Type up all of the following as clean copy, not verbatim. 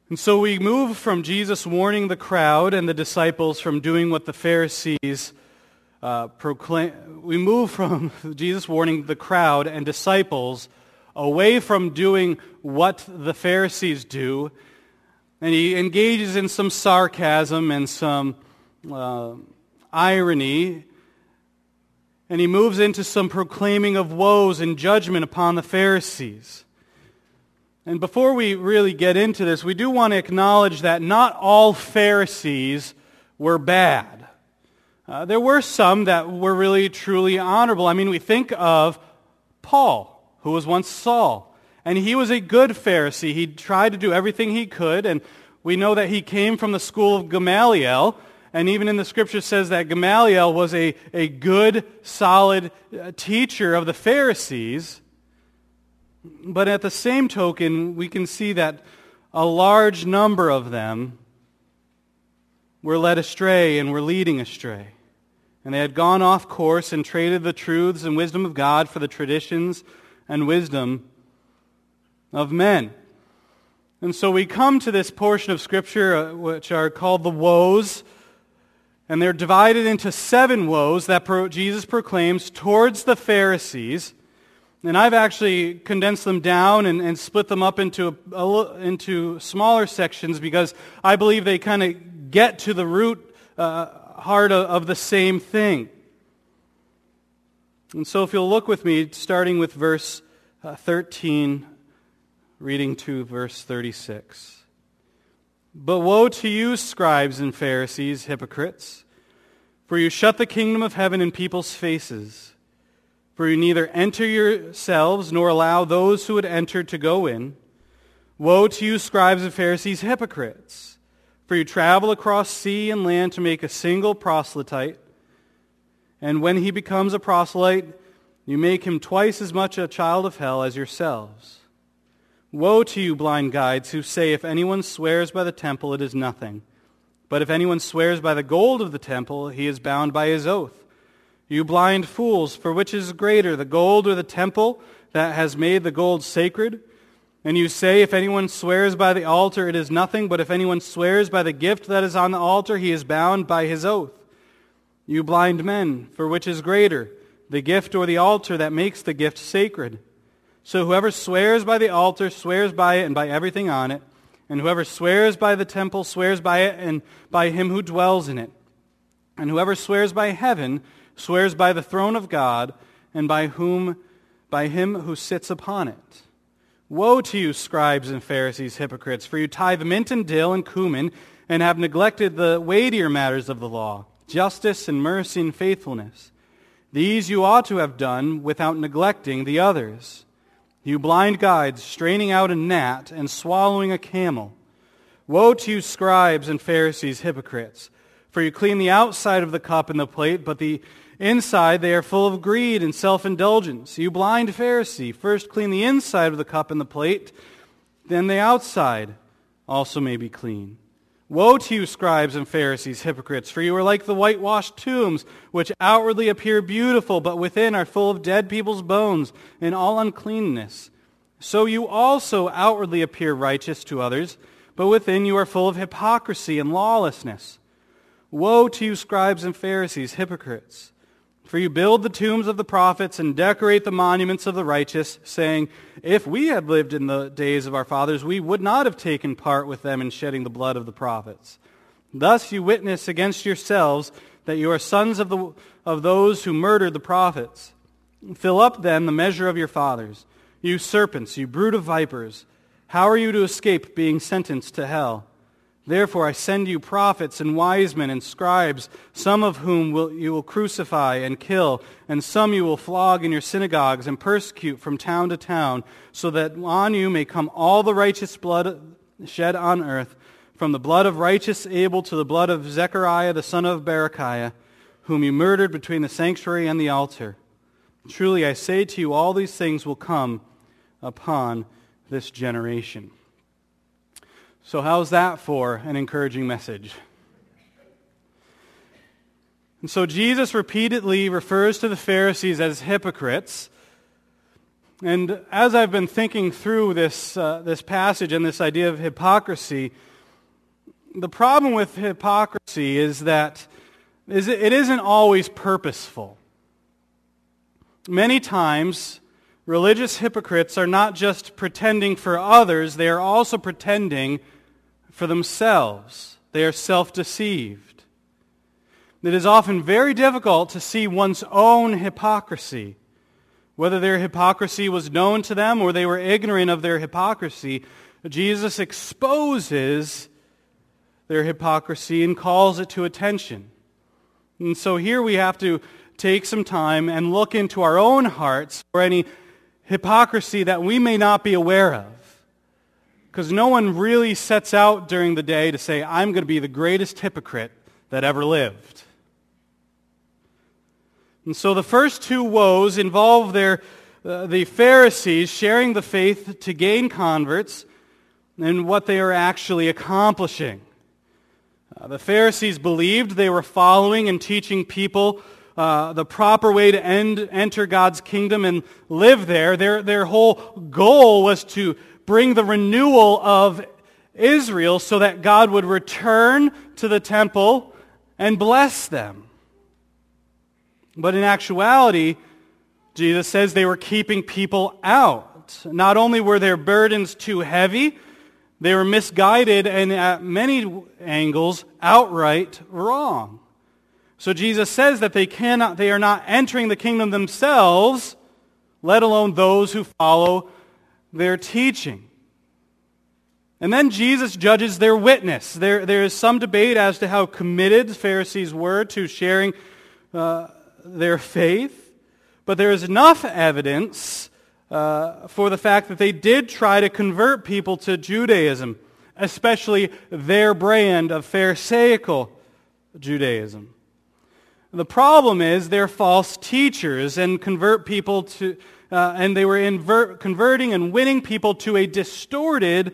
And so we move from Jesus warning the crowd and the disciples from doing what the Pharisees proclaim. We move from Jesus warning the crowd and disciples away from doing what the Pharisees do, and he engages in some sarcasm and some irony, and he moves into some proclaiming of woes and judgment upon the Pharisees. And before we really get into this, we do want to acknowledge that not all Pharisees were bad. There were some that were really truly honorable. I mean, we think of Paul, who was once Saul, and he was a good Pharisee. He tried to do everything he could, and we know that he came from the school of Gamaliel, and even in the Scripture says that Gamaliel was a good, solid teacher of the Pharisees. But at the same token, we can see that a large number of them were led astray and were leading astray. And they had gone off course and traded the truths and wisdom of God for the traditions and wisdom of men. And so we come to this portion of Scripture which are called the woes, and they're divided into 7 woes that Jesus proclaims towards the Pharisees. And I've actually condensed them down and split them up into smaller sections because I believe they kind of get to the root heart of the same thing. And so if you'll look with me, starting with verse 13, reading to verse 36. But woe to you, scribes and Pharisees, hypocrites, for you shut the kingdom of heaven in people's faces. For you neither enter yourselves nor allow those who would enter to go in. Woe to you, scribes and Pharisees, hypocrites! For you travel across sea and land to make a single proselyte, and when he becomes a proselyte, you make him twice as much a child of hell as yourselves. Woe to you, blind guides, who say, if anyone swears by the temple, it is nothing. But if anyone swears by the gold of the temple, he is bound by his oath. You blind fools, for which is greater, the gold or the temple that has made the gold sacred? And you say, if anyone swears by the altar, it is nothing, but if anyone swears by the gift that is on the altar, he is bound by his oath. You blind men, for which is greater, the gift or the altar that makes the gift sacred? So whoever swears by the altar swears by it and by everything on it, and whoever swears by the temple swears by it and by him who dwells in it. And whoever swears by heaven swears by the throne of God and by him who sits upon it. Woe to you, scribes and Pharisees, hypocrites, for you tithe mint and dill and cumin and have neglected the weightier matters of the law, justice and mercy and faithfulness. These you ought to have done without neglecting the others. You blind guides, straining out a gnat and swallowing a camel. Woe to you, scribes and Pharisees, hypocrites, for you clean the outside of the cup and the plate, but the inside they are full of greed and self-indulgence. You blind Pharisee, first clean the inside of the cup and the plate, then the outside also may be clean. Woe to you, scribes and Pharisees, hypocrites, for you are like the whitewashed tombs, which outwardly appear beautiful, but within are full of dead people's bones and all uncleanness. So you also outwardly appear righteous to others, but within you are full of hypocrisy and lawlessness. Woe to you, scribes and Pharisees, hypocrites! For you build the tombs of the prophets and decorate the monuments of the righteous, saying, if we had lived in the days of our fathers, we would not have taken part with them in shedding the blood of the prophets. Thus you witness against yourselves that you are sons of those who murdered the prophets. Fill up then the measure of your fathers. You serpents, you brood of vipers, how are you to escape being sentenced to hell? Therefore I send you prophets and wise men and scribes, some of whom you will crucify and kill, and some you will flog in your synagogues and persecute from town to town, so that on you may come all the righteous blood shed on earth, from the blood of righteous Abel to the blood of Zechariah the son of Berechiah, whom you murdered between the sanctuary and the altar. Truly I say to you, all these things will come upon this generation. So how's that for an encouraging message? And so Jesus repeatedly refers to the Pharisees as hypocrites. And as I've been thinking through this passage and this idea of hypocrisy, the problem with hypocrisy is that it isn't always purposeful. Many times, religious hypocrites are not just pretending for others, they are also pretending for themselves. They are self-deceived. It is often very difficult to see one's own hypocrisy. Whether their hypocrisy was known to them or they were ignorant of their hypocrisy, Jesus exposes their hypocrisy and calls it to attention. And so here we have to take some time and look into our own hearts for any hypocrisy that we may not be aware of. Because no one really sets out during the day to say, I'm going to be the greatest hypocrite that ever lived. And so the first two woes involve the Pharisees sharing the faith to gain converts and what they are actually accomplishing. The Pharisees believed they were following and teaching people the proper way to enter God's kingdom and live there. Their whole goal was to bring the renewal of Israel so that God would return to the temple and bless them. But in actuality, Jesus says they were keeping people out. Not only were their burdens too heavy, they were misguided and at many angles outright wrong. So Jesus says that they are not entering the kingdom themselves, let alone those who follow their teaching. And then Jesus judges their witness. There is some debate as to how committed the Pharisees were to sharing their faith, but there is enough evidence for the fact that they did try to convert people to Judaism, especially their brand of Pharisaical Judaism. The problem is they're false teachers and convert people to, and they were converting and winning people to a distorted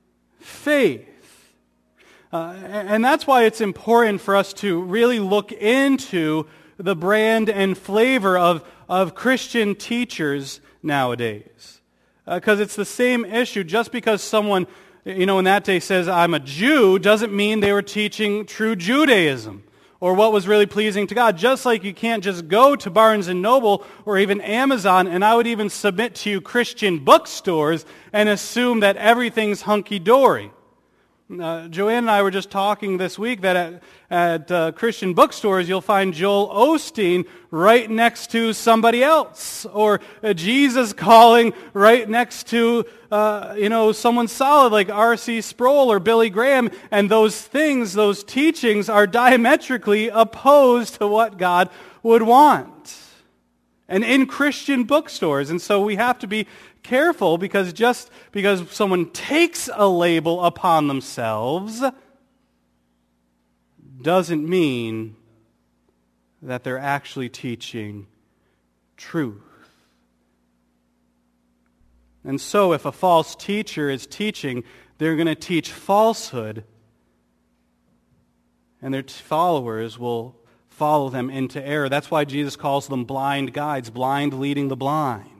faith. And that's why it's important for us to really look into the brand and flavor of Christian teachers nowadays. Because it's the same issue. Just because someone, in that day says, I'm a Jew, doesn't mean they were teaching true Judaism or what was really pleasing to God. Just like you can't just go to Barnes & Noble or even Amazon, and I would even submit to you Christian bookstores and assume that everything's hunky-dory. Joanne and I were just talking this week that at Christian bookstores you'll find Joel Osteen right next to somebody else, or Jesus Calling right next to someone solid like R.C. Sproul or Billy Graham, and those teachings are diametrically opposed to what God would want. And in Christian bookstores, and so we have to be careful, because just because someone takes a label upon themselves doesn't mean that they're actually teaching truth. And so if a false teacher is teaching, they're going to teach falsehood, and their followers will follow them into error. That's why Jesus calls them blind guides, blind leading the blind.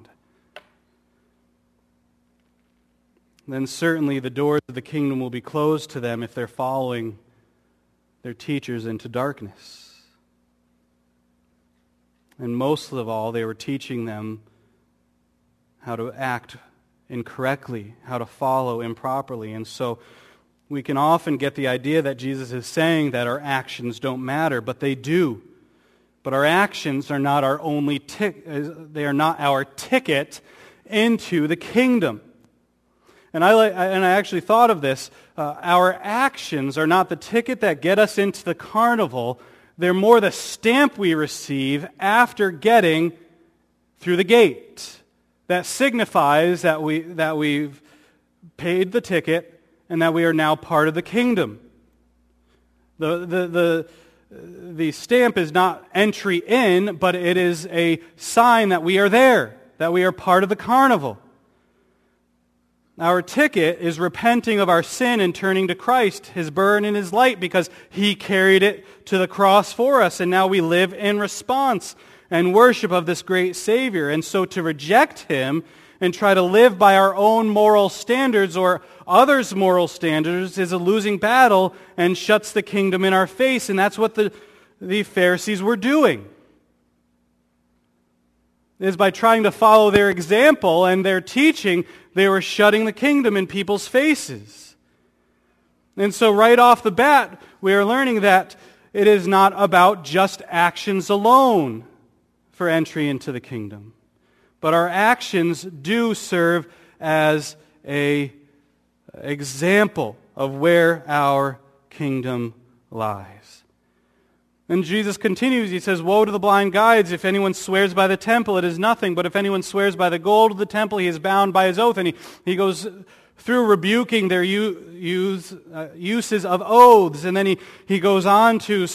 Then certainly the doors of the kingdom will be closed to them if they're following their teachers into darkness. And most of all, they were teaching them how to act incorrectly, how to follow improperly. And so we can often get the idea that Jesus is saying that our actions don't matter, but they do. But our actions are not our only they are not our ticket into the kingdom. And I actually thought of this. Our actions are not the ticket that get us into the carnival. They're more the stamp we receive after getting through the gate. That signifies that we've paid the ticket and that we are now part of the kingdom. The stamp is not entry in, but it is a sign that we are there, that we are part of the carnival. Our ticket is repenting of our sin and turning to Christ, His burden and His light, because He carried it to the cross for us, and now we live in response and worship of this great Savior. And so to reject Him and try to live by our own moral standards or others' moral standards is a losing battle and shuts the kingdom in our face. And that's what the Pharisees were doing. Is by trying to follow their example and their teaching, they were shutting the kingdom in people's faces. And so right off the bat, we are learning that it is not about just actions alone for entry into the kingdom. But our actions do serve as an example of where our kingdom lies. And Jesus continues, he says, "Woe to the blind guides! If anyone swears by the temple, it is nothing. But if anyone swears by the gold of the temple, he is bound by his oath." And he goes through rebuking their uses of oaths. And then he goes on to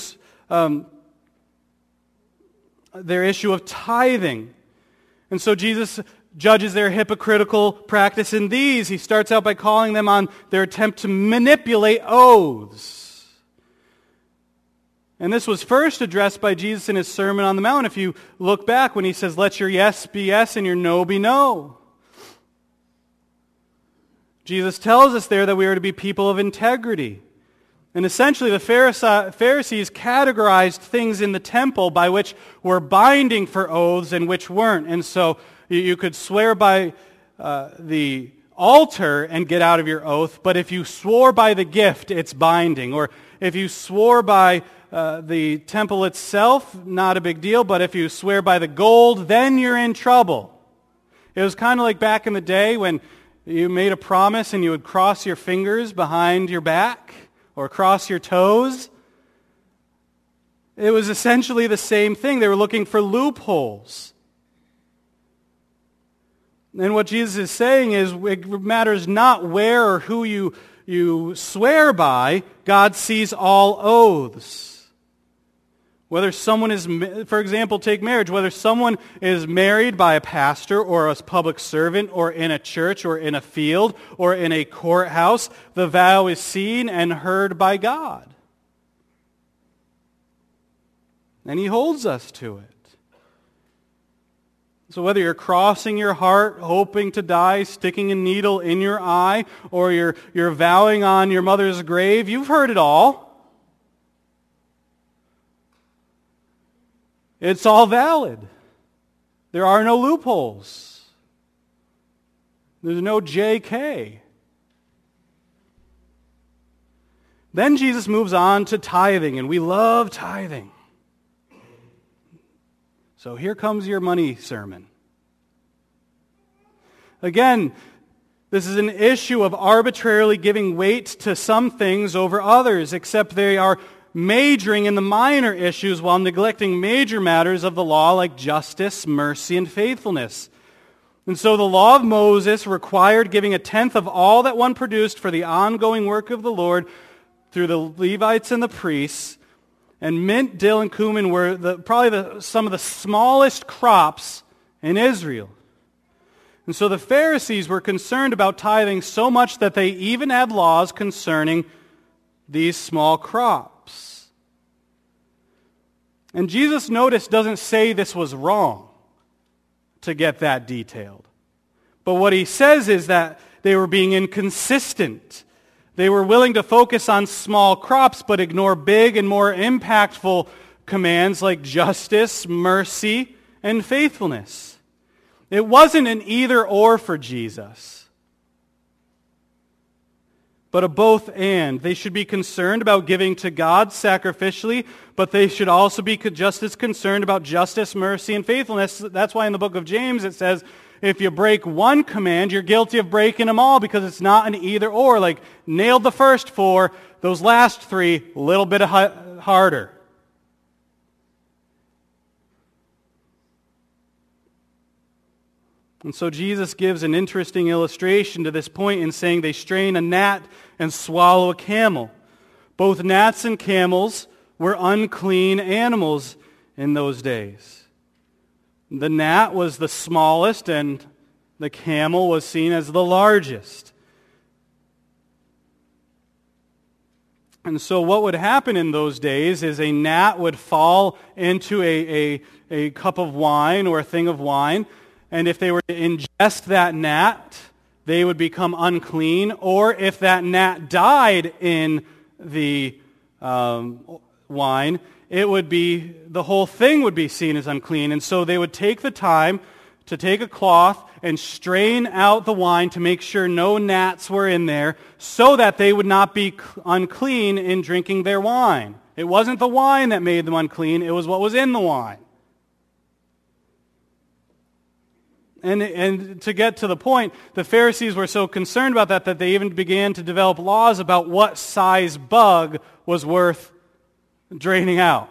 their issue of tithing. And so Jesus judges their hypocritical practice in these. He starts out by calling them on their attempt to manipulate oaths. And this was first addressed by Jesus in his Sermon on the Mount. If you look back when he says, "Let your yes be yes and your no be no." Jesus tells us there that we are to be people of integrity. And essentially the Pharisees categorized things in the temple by which were binding for oaths and which weren't. And so you could swear by the altar and get out of your oath, but if you swore by the gift, it's binding. Or if you swore by the temple itself, not a big deal, but if you swear by the gold, then you're in trouble. It was kind of like back in the day when you made a promise and you would cross your fingers behind your back or cross your toes. It was essentially the same thing. They were looking for loopholes. And what Jesus is saying is it matters not where or who you swear by. God sees all oaths. Whether someone is, for example, take marriage, whether someone is married by a pastor or a public servant or in a church or in a field or in a courthouse, the vow is seen and heard by God. And he holds us to it. So whether you're crossing your heart, hoping to die, sticking a needle in your eye, or you're vowing on your mother's grave, you've heard it all. It's all valid. There are no loopholes. There's no JK. Then Jesus moves on to tithing, and we love tithing. So here comes your money sermon. Again, this is an issue of arbitrarily giving weight to some things over others, except they are majoring in the minor issues while neglecting major matters of the law like justice, mercy, and faithfulness. And so the law of Moses required giving a tenth of all that one produced for the ongoing work of the Lord through the Levites and the priests. And mint, dill, and cumin were probably some of the smallest crops in Israel. And so the Pharisees were concerned about tithing so much that they even had laws concerning these small crops. And Jesus, notice, doesn't say this was wrong to get that detailed. But what he says is that they were being inconsistent. They were willing to focus on small crops but ignore big and more impactful commands like justice, mercy, and faithfulness. It wasn't an either-or for Jesus, but a both and. They should be concerned about giving to God sacrificially, but they should also be just as concerned about justice, mercy, and faithfulness. That's why in the book of James it says, if you break one command, you're guilty of breaking them all, because it's not an either-or. Like, nailed the first four, those last three, a little bit harder. And so Jesus gives an interesting illustration to this point in saying they strain a gnat and swallow a camel. Both gnats and camels were unclean animals in those days. The gnat was the smallest and the camel was seen as the largest. And so what would happen in those days is a gnat would fall into a cup of wine or a thing of wine, and if they were to ingest that gnat, they would become unclean, or if that gnat died in the wine, the whole thing would be seen as unclean. And so they would take the time to take a cloth and strain out the wine to make sure no gnats were in there so that they would not be unclean in drinking their wine. It wasn't the wine that made them unclean, it was what was in the wine. And to get to the point, the Pharisees were so concerned about that they even began to develop laws about what size bug was worth draining out.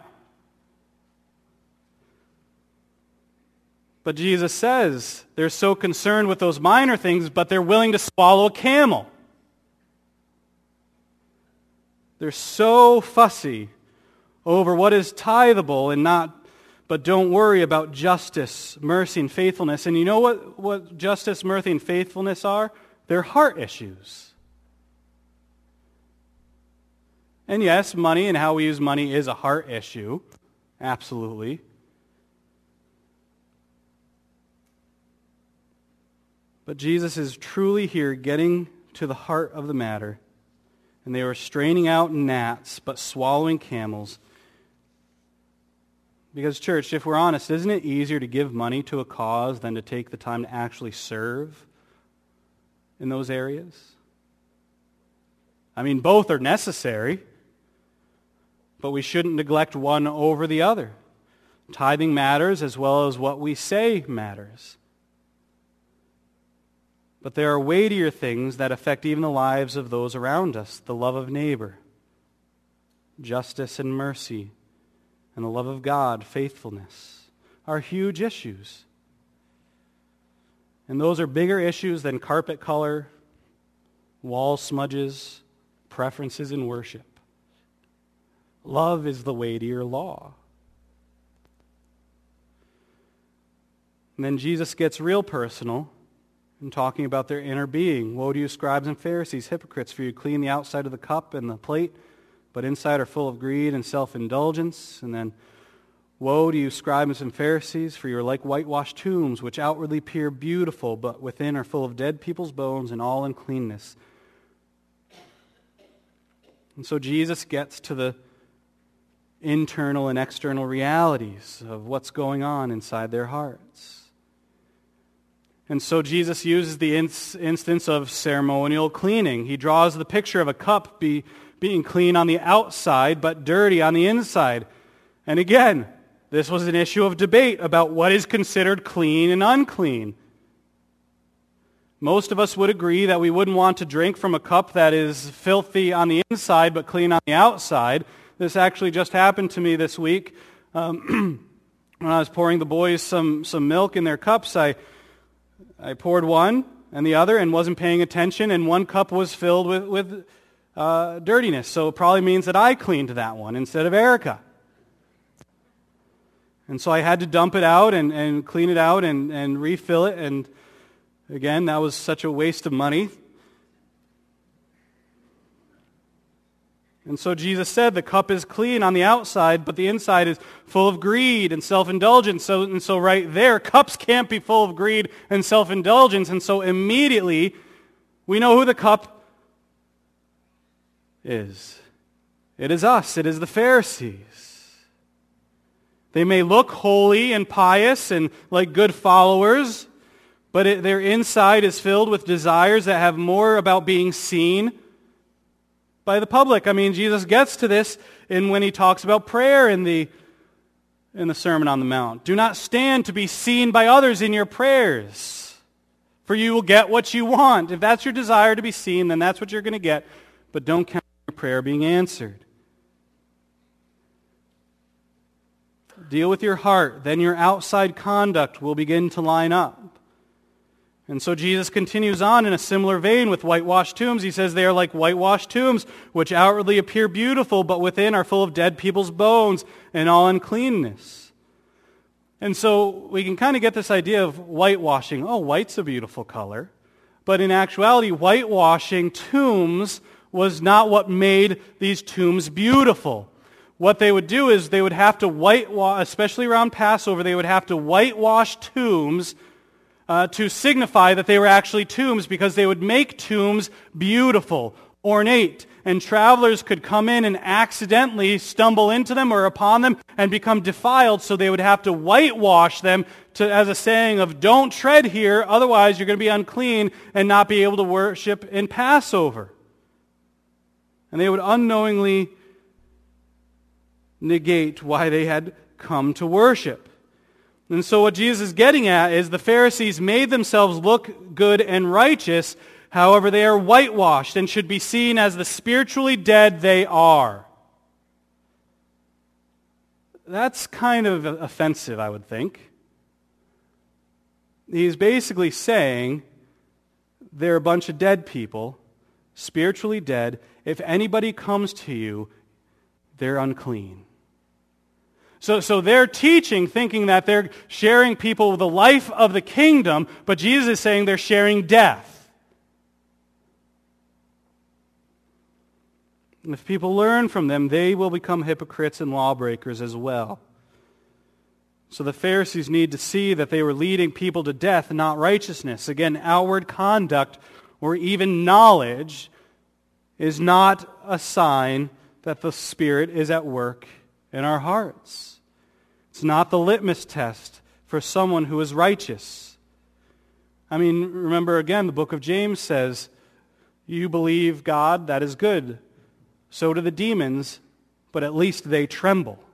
But Jesus says they're so concerned with those minor things, but they're willing to swallow a camel. They're so fussy over what is tithable and not, but don't worry about justice, mercy, and faithfulness. And you know what justice, mercy, and faithfulness are? They're heart issues. And yes, money and how we use money is a heart issue. Absolutely. But Jesus is truly here getting to the heart of the matter. And they were straining out gnats, but swallowing camels. Because, church, if we're honest, isn't it easier to give money to a cause than to take the time to actually serve in those areas? I mean, both are necessary, but we shouldn't neglect one over the other. Tithing matters as well as what we say matters. But there are weightier things that affect even the lives of those around us. The love of neighbor, justice and mercy, and the love of God, faithfulness, are huge issues. And those are bigger issues than carpet color, wall smudges, preferences in worship. Love is the weightier law. And then Jesus gets real personal in talking about their inner being. Woe to you, scribes and Pharisees, hypocrites, for you clean the outside of the cup and the plate, but inside are full of greed and self-indulgence. And then, woe to you, scribes and Pharisees, for you are like whitewashed tombs, which outwardly appear beautiful, but within are full of dead people's bones and all uncleanness. And so Jesus gets to the internal and external realities of what's going on inside their hearts. And so Jesus uses the instance of ceremonial cleaning. He draws the picture of a cup being clean on the outside, but dirty on the inside. And again, this was an issue of debate about what is considered clean and unclean. Most of us would agree that we wouldn't want to drink from a cup that is filthy on the inside, but clean on the outside. This actually just happened to me this week. When I was pouring the boys some milk in their cups, I poured one and the other and wasn't paying attention, and one cup was filled with dirtiness. So it probably means that I cleaned that one instead of Erica. And so I had to dump it out and clean it out and refill it. And again, that was such a waste of money. And so Jesus said the cup is clean on the outside, but the inside is full of greed and self-indulgence. So right there, cups can't be full of greed and self-indulgence. And so immediately, we know who the cup is. It is us. It is the Pharisees. They may look holy and pious and like good followers, but their inside is filled with desires that have more about being seen by the public. I mean, Jesus gets to this when he talks about prayer in the Sermon on the Mount. Do not stand to be seen by others in your prayers, for you will get what you want. If that's your desire to be seen, then that's what you're going to get, but don't count on your prayer being answered. Deal with your heart, then your outside conduct will begin to line up. And so Jesus continues on in a similar vein with whitewashed tombs. He says they are like whitewashed tombs, which outwardly appear beautiful, but within are full of dead people's bones and all uncleanness. And so we can kind of get this idea of whitewashing. Oh, white's a beautiful color. But in actuality, whitewashing tombs was not what made these tombs beautiful. What they would do is they would have to whitewash, especially around Passover, they would have to whitewash tombs to signify that they were actually tombs, because they would make tombs beautiful, ornate, and travelers could come in and accidentally stumble into them or upon them and become defiled, so they would have to whitewash them as a saying of, don't tread here, otherwise you're going to be unclean and not be able to worship in Passover. And they would unknowingly negate why they had come to worship. And so what Jesus is getting at is the Pharisees made themselves look good and righteous. However, they are whitewashed and should be seen as the spiritually dead they are. That's kind of offensive, I would think. He's basically saying they're a bunch of dead people, spiritually dead. If anybody comes to you, they're unclean. So they're teaching, thinking that they're sharing people with the life of the kingdom, but Jesus is saying they're sharing death. And if people learn from them, they will become hypocrites and lawbreakers as well. So the Pharisees need to see that they were leading people to death, not righteousness. Again, outward conduct or even knowledge is not a sign that the Spirit is at work in our hearts. It's not the litmus test for someone who is righteous. I mean, remember again, the book of James says, you believe God, that is good. So do the demons, but at least they tremble.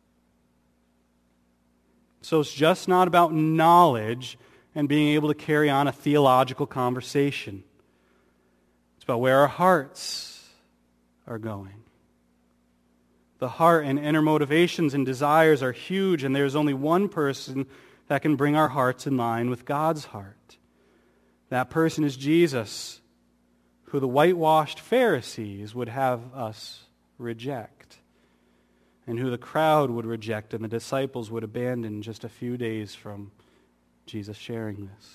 So it's just not about knowledge and being able to carry on a theological conversation. It's about where our hearts are going. The heart and inner motivations and desires are huge, and there's only one person that can bring our hearts in line with God's heart. That person is Jesus, who the whitewashed Pharisees would have us reject, and who the crowd would reject and the disciples would abandon just a few days from Jesus sharing this.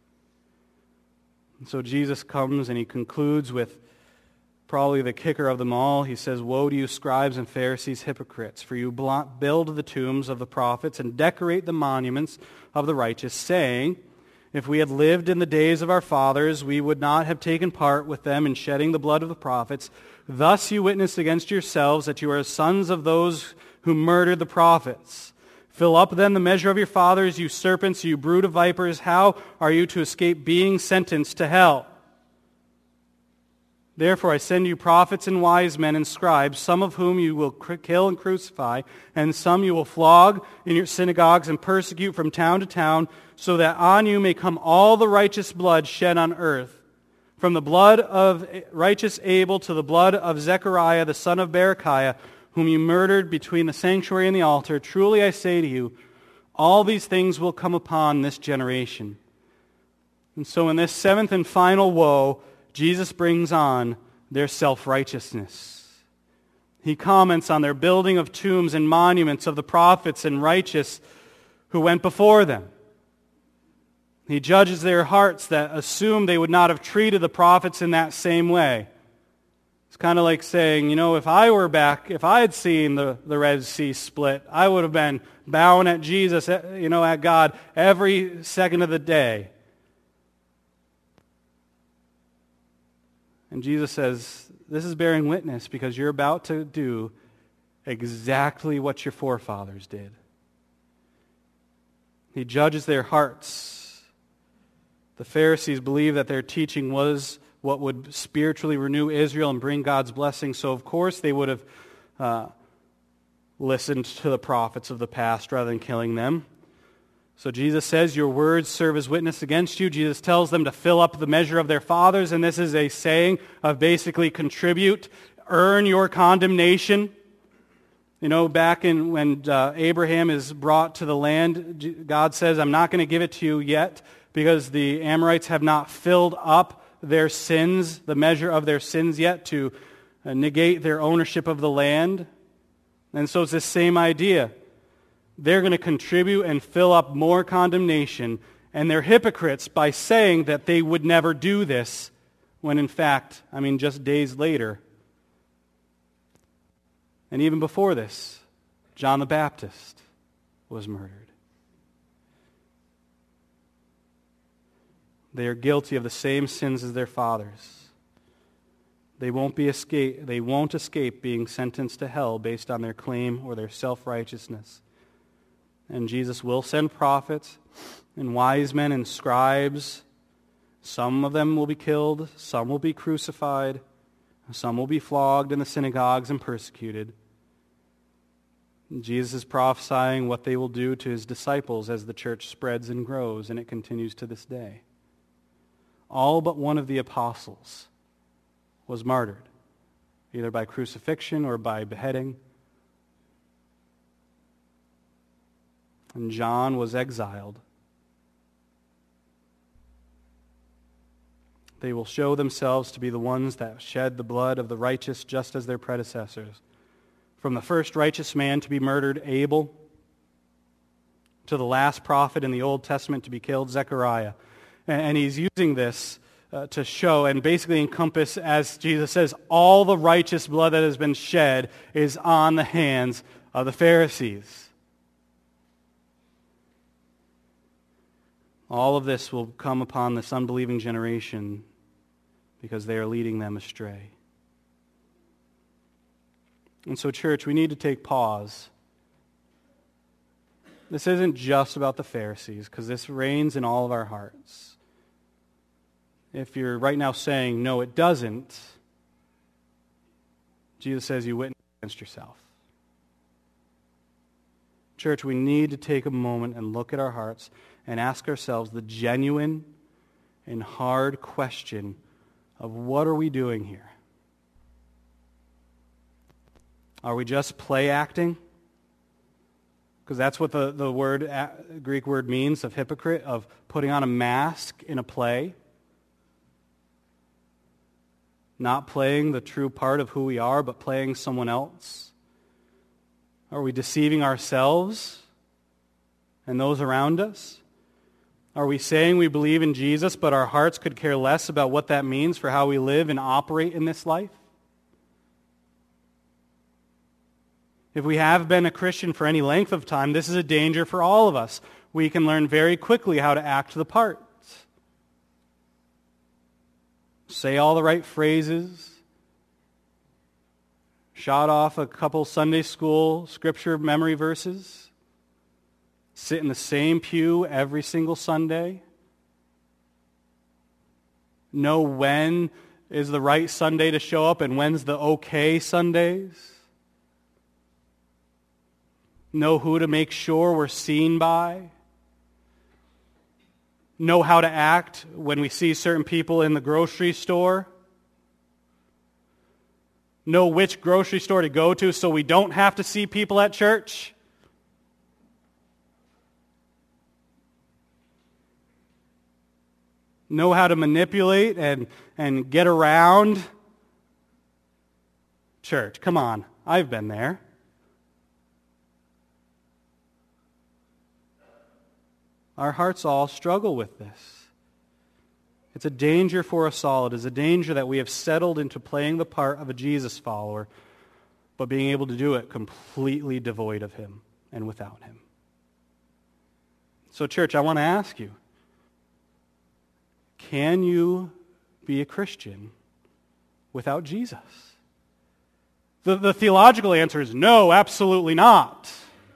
And so Jesus comes and he concludes with probably the kicker of them all. He says, woe to you, scribes and Pharisees, hypocrites, for you build the tombs of the prophets and decorate the monuments of the righteous, saying, if we had lived in the days of our fathers, we would not have taken part with them in shedding the blood of the prophets. Thus you witness against yourselves that you are sons of those who murdered the prophets. Fill up then the measure of your fathers, you serpents, you brood of vipers. How are you to escape being sentenced to hell? Therefore I send you prophets and wise men and scribes, some of whom you will kill and crucify, and some you will flog in your synagogues and persecute from town to town, so that on you may come all the righteous blood shed on earth, from the blood of righteous Abel to the blood of Zechariah the son of Berechiah, whom you murdered between the sanctuary and the altar. Truly I say to you, all these things will come upon this generation. And so in this seventh and final woe, Jesus brings on their self-righteousness. He comments on their building of tombs and monuments of the prophets and righteous who went before them. He judges their hearts that assume they would not have treated the prophets in that same way. It's kind of like saying, if I were back, if I had seen the Red Sea split, I would have been bowing at Jesus, at God every second of the day. And Jesus says, this is bearing witness because you're about to do exactly what your forefathers did. He judges their hearts. The Pharisees believed that their teaching was what would spiritually renew Israel and bring God's blessing. So of course they would have listened to the prophets of the past rather than killing them. So Jesus says, your words serve as witness against you. Jesus tells them to fill up the measure of their fathers, and this is a saying of basically contribute, earn your condemnation. Back when Abraham is brought to the land, God says, I'm not going to give it to you yet because the Amorites have not filled up their sins, the measure of their sins yet, to negate their ownership of the land. And so it's the same idea. They're going to contribute and fill up more condemnation, and they're hypocrites by saying that they would never do this, when in fact, just days later, and even before this, John the Baptist was murdered. They are guilty of the same sins as their fathers. They won't escape being sentenced to hell based on their claim or their self-righteousness. And Jesus will send prophets and wise men and scribes. Some of them will be killed, some will be crucified, some will be flogged in the synagogues and persecuted. Jesus is prophesying what they will do to his disciples as the church spreads and grows, and it continues to this day. All but one of the apostles was martyred, either by crucifixion or by beheading. And John was exiled. They will show themselves to be the ones that shed the blood of the righteous just as their predecessors. From the first righteous man to be murdered, Abel, to the last prophet in the Old Testament to be killed, Zechariah. And he's using this to show and basically encompass, as Jesus says, all the righteous blood that has been shed is on the hands of the Pharisees. All of this will come upon this unbelieving generation because they are leading them astray. And so, church, we need to take pause. This isn't just about the Pharisees, because this reigns in all of our hearts. If you're right now saying, no, it doesn't, Jesus says you witness against yourself. Church, we need to take a moment and look at our hearts and ask ourselves the genuine and hard question of what are we doing here? Are we just play acting? Because that's what the word, Greek word means, of hypocrite, of putting on a mask in a play. Not playing the true part of who we are, but playing someone else. Are we deceiving ourselves and those around us? Are we saying we believe in Jesus, but our hearts could care less about what that means for how we live and operate in this life? If we have been a Christian for any length of time, this is a danger for all of us. We can learn very quickly how to act the part. Say all the right phrases. Shot off a couple Sunday school scripture memory verses. Sit in the same pew every single Sunday. Know when is the right Sunday to show up and when's the okay Sundays. Know who to make sure we're seen by. Know how to act when we see certain people in the grocery store. Know which grocery store to go to so we don't have to see people at church. Know how to manipulate and get around church. Come on, I've been there. Our hearts all struggle with this. It's a danger for us all. It is a danger that we have settled into playing the part of a Jesus follower, but being able to do it completely devoid of him and without him. So, church, I want to ask you, can you be a Christian without Jesus? The theological answer is no, absolutely not.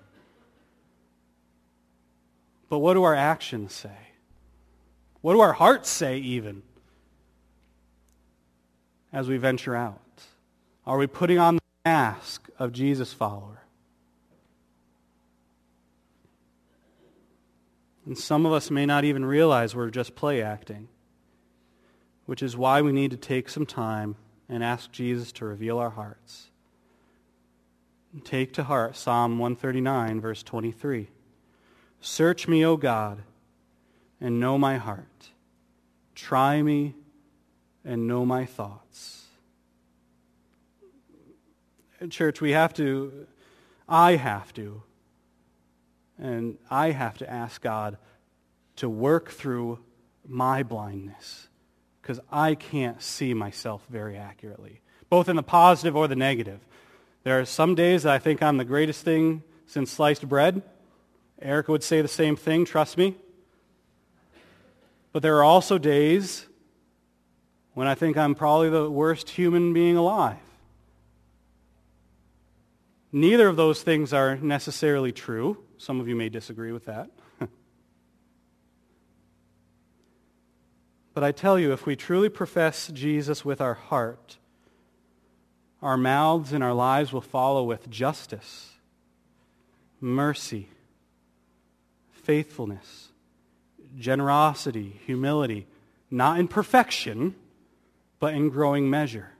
But what do our actions say? What do our hearts say even as we venture out? Are we putting on the mask of Jesus follower? And some of us may not even realize we're just play acting, which is why we need to take some time and ask Jesus to reveal our hearts. And take to heart Psalm 139, verse 23. Search me, O God, and know my heart. Try me and know my thoughts. Church, I have to ask God to work through my blindness, because I can't see myself very accurately, both in the positive or the negative. There are some days that I think I'm the greatest thing since sliced bread. Erica would say the same thing, trust me. But there are also days when I think I'm probably the worst human being alive. Neither of those things are necessarily true. Some of you may disagree with that. But I tell you, if we truly profess Jesus with our heart, our mouths and our lives will follow with justice, mercy, faithfulness, generosity, humility, not in perfection, but in growing measure.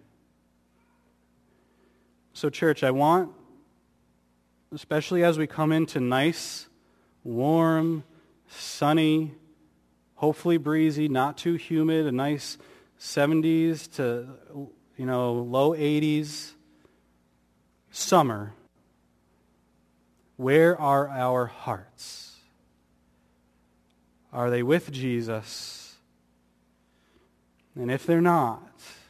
So, church, I want, especially as we come into nice, warm, sunny, hopefully breezy, not too humid, a nice 70s to, low 80s summer, where are our hearts? Are they with Jesus? And if they're not,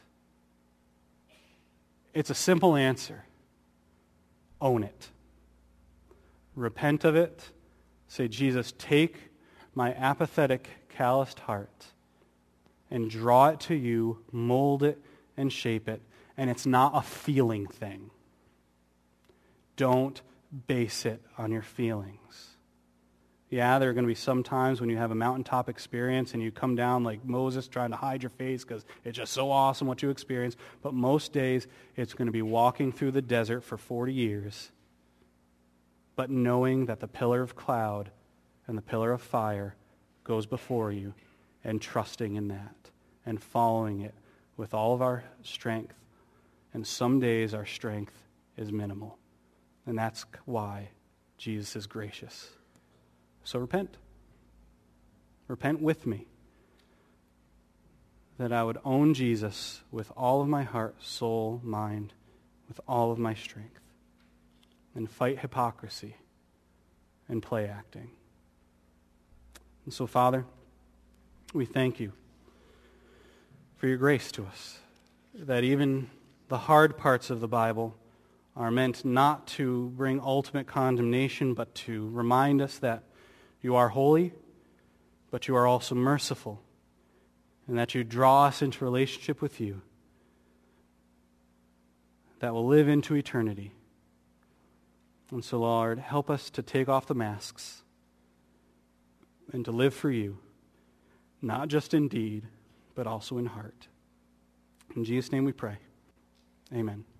it's a simple answer. Own it. Repent of it. Say, Jesus, take my apathetic, calloused heart and draw it to you, mold it, and shape it. And it's not a feeling thing. Don't base it on your feelings. Yeah, there are going to be some times when you have a mountaintop experience and you come down like Moses trying to hide your face because it's just so awesome what you experience. But most days, it's going to be walking through the desert for 40 years, but knowing that the pillar of cloud and the pillar of fire goes before you, and trusting in that and following it with all of our strength. And some days our strength is minimal. And that's why Jesus is gracious. So repent. Repent with me. That I would own Jesus with all of my heart, soul, mind, with all of my strength. And fight hypocrisy and play acting. And so, Father, we thank you for your grace to us, that even the hard parts of the Bible are meant not to bring ultimate condemnation, but to remind us that you are holy, but you are also merciful, and that you draw us into relationship with you that will live into eternity. And so, Lord, help us to take off the masks and to live for you, not just in deed, but also in heart. In Jesus' name we pray. Amen.